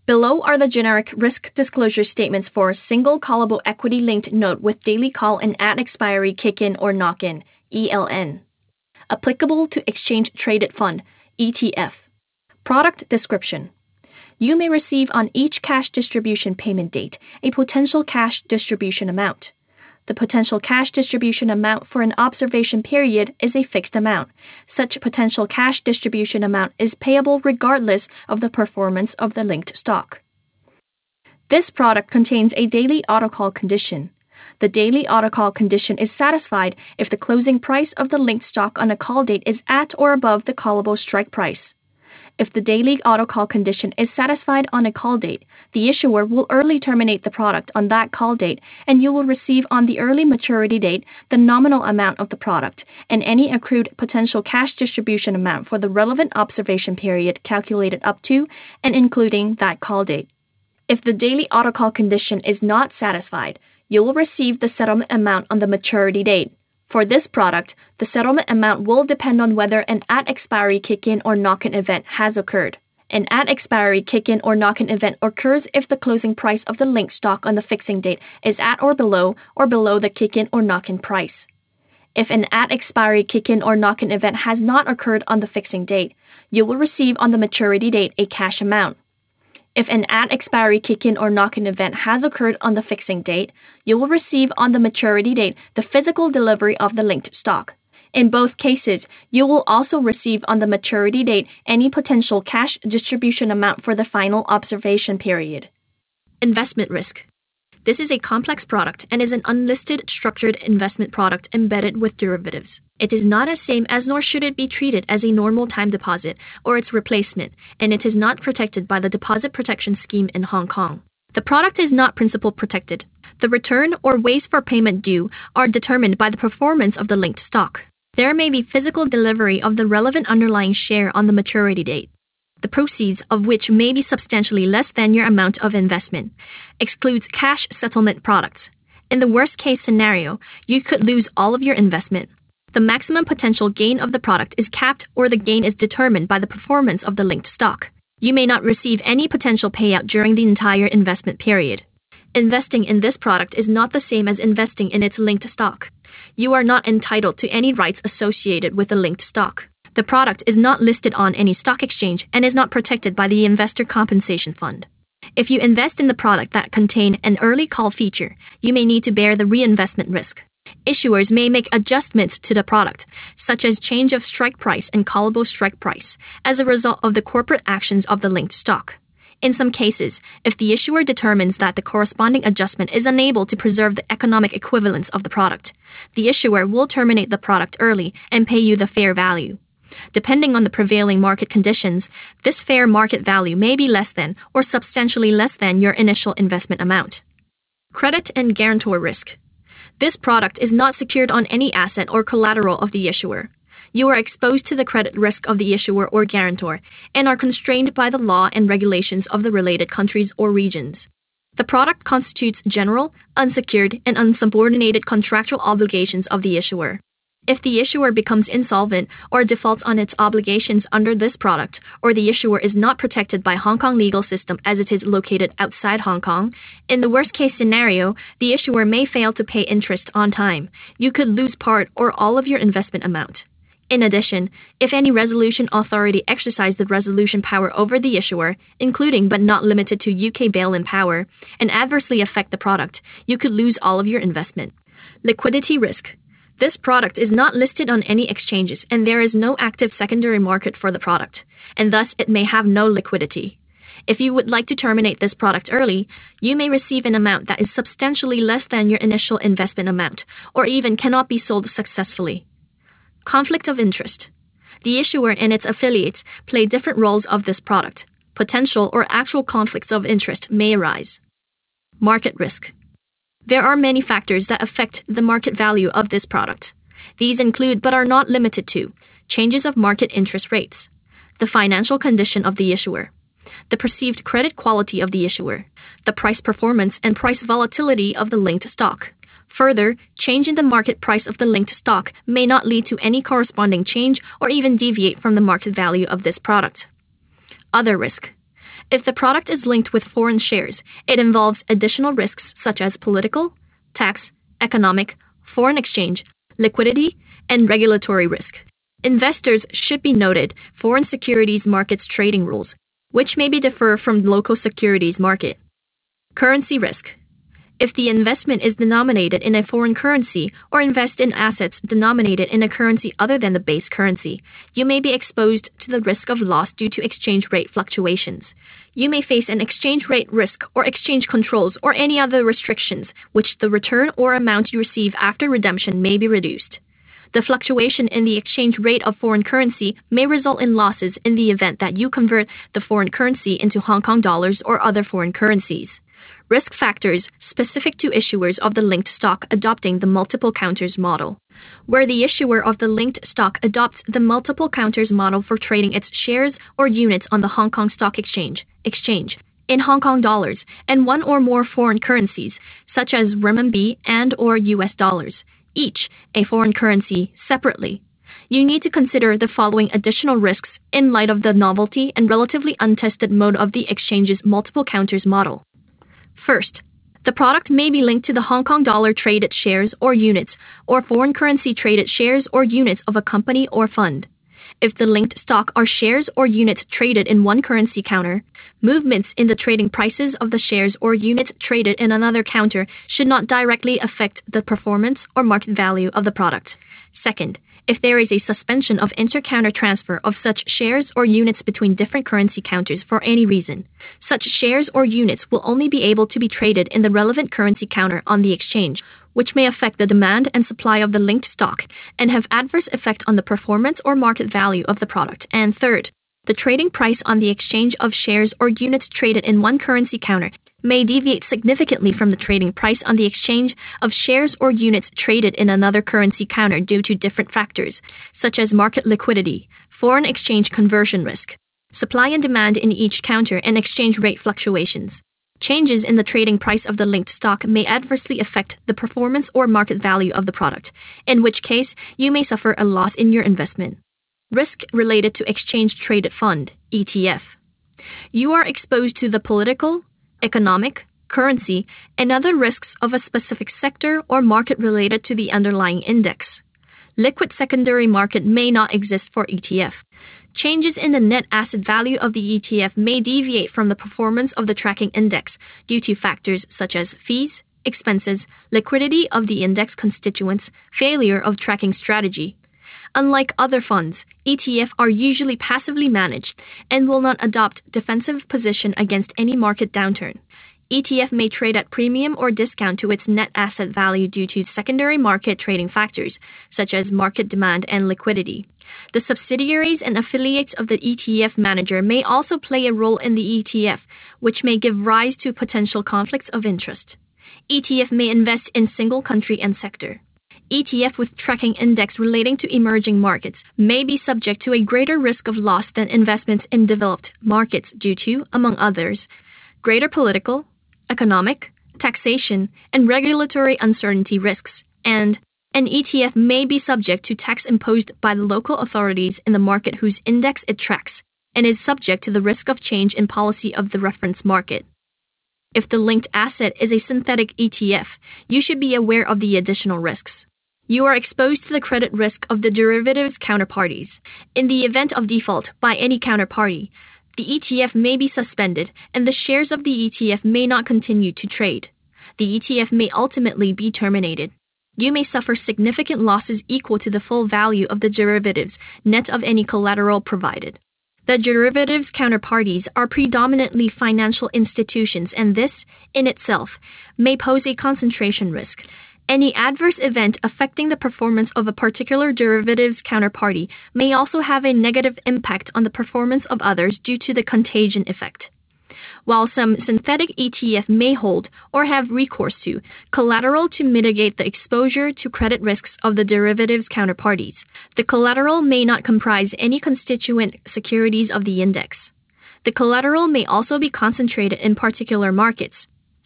Below are the generic risk disclosure statements for a single callable equity-linked note with daily call and at-expiry kick-in or knock-in, ELN. Applicable to exchange-traded fund, ETF. Product description. You may receive on each cash distribution payment date a potential cash distribution amount. The potential cash distribution amount for an observation period is a fixed amount. Such potential cash distribution amount is payable regardless of the performance of the linked stock. This product contains a daily autocall condition. The daily autocall condition is satisfied if the closing price of the linked stock on a call date is at or above the callable strike price. If the daily autocall condition is satisfied on a call date, the issuer will early terminate the product on that call date, and you will receive on the early maturity date the nominal amount of the product and any accrued potential cash distribution amount for the relevant observation period calculated up to and including that call date. If the daily autocall condition is not satisfied, you will receive the settlement amount on the maturity date. For this product, the settlement amount will depend on whether an at-expiry kick-in or knock-in event has occurred. An at-expiry kick-in or knock-in event occurs if the closing price of the linked stock on the fixing date is at or below the kick-in or knock-in price. If an at-expiry kick-in or knock-in event has not occurred on the fixing date, you will receive on the maturity date a cash amount. If an at-expiry kick-in or knock-in event has occurred on the fixing date, you will receive on the maturity date the physical delivery of the linked stock. In both cases, you will also receive on the maturity date any potential cash distribution amount for the final observation period. Investment risk. This is a complex product and is an unlisted structured investment product embedded with derivatives. It is not as same as nor should it be treated as a normal time deposit or its replacement, and it is not protected by the Deposit Protection Scheme in Hong Kong. The product is not principal protected. The return or ways for payment due are determined by the performance of the linked stock. There may be physical delivery of the relevant underlying share on the maturity date, the proceeds of which may be substantially less than your amount of investment. Excludes cash settlement products. In the worst-case scenario, you could lose all of your investment. The maximum potential gain of the product is capped or the gain is determined by the performance of the linked stock. You may not receive any potential payout during the entire investment period. Investing in this product is not the same as investing in its linked stock. You are not entitled to any rights associated with the linked stock. The product is not listed on any stock exchange and is not protected by the Investor Compensation Fund. If you invest in the product that contain an early call feature, you may need to bear the reinvestment risk. Issuers may make adjustments to the product, such as change of strike price and callable strike price, as a result of the corporate actions of the linked stock. In some cases, if the issuer determines that the corresponding adjustment is unable to preserve the economic equivalence of the product, the issuer will terminate the product early and pay you the fair value. Depending on the prevailing market conditions, this fair market value may be less than or substantially less than your initial investment amount. Credit and guarantor risk. This product is not secured on any asset or collateral of the issuer. You are exposed to the credit risk of the issuer or guarantor and are constrained by the law and regulations of the related countries or regions. The product constitutes general, unsecured, and unsubordinated contractual obligations of the issuer. If the issuer becomes insolvent or defaults on its obligations under this product, or the issuer is not protected by Hong Kong legal system as it is located outside Hong Kong, in the worst-case scenario, the issuer may fail to pay interest on time. You could lose part or all of your investment amount. In addition, if any resolution authority exercise the resolution power over the issuer, including but not limited to UK bail-in power, and adversely affect the product, you could lose all of your investment. Liquidity risk. This product is not listed on any exchanges and there is no active secondary market for the product, and thus it may have no liquidity. If you would like to terminate this product early, you may receive an amount that is substantially less than your initial investment amount, or even cannot be sold successfully. Conflict of interest. The issuer and its affiliates play different roles of this product. Potential or actual conflicts of interest may arise. Market risk. There are many factors that affect the market value of this product. These include but are not limited to changes of market interest rates, the financial condition of the issuer, the perceived credit quality of the issuer, the price performance and price volatility of the linked stock. Further, change in the market price of the linked stock may not lead to any corresponding change or even deviate from the market value of this product. Other risk. If the product is linked with foreign shares, it involves additional risks such as political, tax, economic, foreign exchange, liquidity, and regulatory risk. Investors should be noted foreign securities markets trading rules, which may differ from local securities market. Currency risk. If the investment is denominated in a foreign currency or invest in assets denominated in a currency other than the base currency, you may be exposed to the risk of loss due to exchange rate fluctuations. You may face an exchange rate risk or exchange controls or any other restrictions, which the return or amount you receive after redemption may be reduced. The fluctuation in the exchange rate of foreign currency may result in losses in the event that you convert the foreign currency into Hong Kong dollars or other foreign currencies. Risk factors specific to issuers of the linked stock adopting the multiple counters model. Where the issuer of the linked stock adopts the multiple counters model for trading its shares or units on the Hong Kong Stock Exchange in Hong Kong dollars and one or more foreign currencies, such as renminbi and or US dollars, each a foreign currency separately. You need to consider the following additional risks in light of the novelty and relatively untested mode of the exchange's multiple counters model. First, the product may be linked to the Hong Kong dollar traded shares or units or foreign currency traded shares or units of a company or fund. If the linked stock are shares or units traded in one currency counter, movements in the trading prices of the shares or units traded in another counter should not directly affect the performance or market value of the product. Second, if there is a suspension of inter-counter transfer of such shares or units between different currency counters for any reason, such shares or units will only be able to be traded in the relevant currency counter on the exchange, which may affect the demand and supply of the linked stock and have adverse effect on the performance or market value of the product. And third, the trading price on the exchange of shares or units traded in one currency counter may deviate significantly from the trading price on the exchange of shares or units traded in another currency counter due to different factors, such as market liquidity, foreign exchange conversion risk, supply and demand in each counter, and exchange rate fluctuations. Changes in the trading price of the linked stock may adversely affect the performance or market value of the product, in which case you may suffer a loss in your investment. Risk related to exchange-traded fund, ETF. You are exposed to the political, economic, currency, and other risks of a specific sector or market related to the underlying index. Liquid secondary market may not exist for ETF. Changes in the net asset value of the ETF may deviate from the performance of the tracking index due to factors such as fees, expenses, liquidity of the index constituents, failure of tracking strategy. Unlike other funds, ETF are usually passively managed and will not adopt defensive position against any market downturn. ETF may trade at premium or discount to its net asset value due to secondary market trading factors, such as market demand and liquidity. The subsidiaries and affiliates of the ETF manager may also play a role in the ETF, which may give rise to potential conflicts of interest. ETF may invest in single country and sector. ETF with tracking index relating to emerging markets may be subject to a greater risk of loss than investments in developed markets due to, among others, greater political, economic, taxation, and regulatory uncertainty risks, and an ETF may be subject to tax imposed by the local authorities in the market whose index it tracks, and is subject to the risk of change in policy of the reference market. If the linked asset is a synthetic ETF, you should be aware of the additional risks. You are exposed to the credit risk of the derivatives counterparties. In the event of default by any counterparty, the ETF may be suspended and the shares of the ETF may not continue to trade. The ETF may ultimately be terminated. You may suffer significant losses equal to the full value of the derivatives, net of any collateral provided. The derivatives counterparties are predominantly financial institutions, and this, in itself, may pose a concentration risk. Any adverse event affecting the performance of a particular derivatives counterparty may also have a negative impact on the performance of others due to the contagion effect. While some synthetic ETF may hold or have recourse to collateral to mitigate the exposure to credit risks of the derivatives counterparties, the collateral may not comprise any constituent securities of the index. The collateral may also be concentrated in particular markets,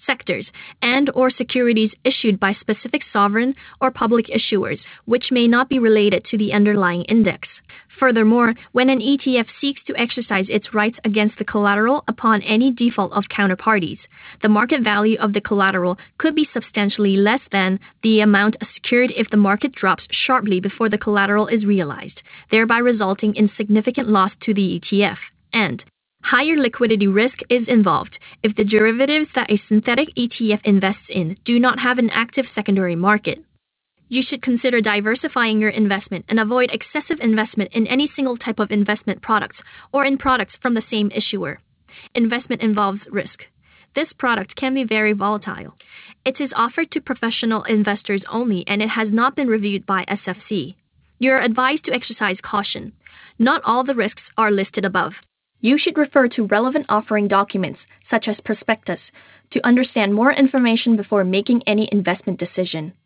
sectors, and/or securities issued by specific sovereign or public issuers, which may not be related to the underlying index. Furthermore, when an ETF seeks to exercise its rights against the collateral upon any default of counterparties, the market value of the collateral could be substantially less than the amount secured if the market drops sharply before the collateral is realized, thereby resulting in significant loss to the ETF. And higher liquidity risk is involved if the derivatives that a synthetic ETF invests in do not have an active secondary market. You should consider diversifying your investment and avoid excessive investment in any single type of investment products or in products from the same issuer. Investment involves risk. This product can be very volatile. It is offered to professional investors only, and it has not been reviewed by SFC. You are advised to exercise caution. Not all the risks are listed above. You should refer to relevant offering documents, such as prospectus, to understand more information before making any investment decision.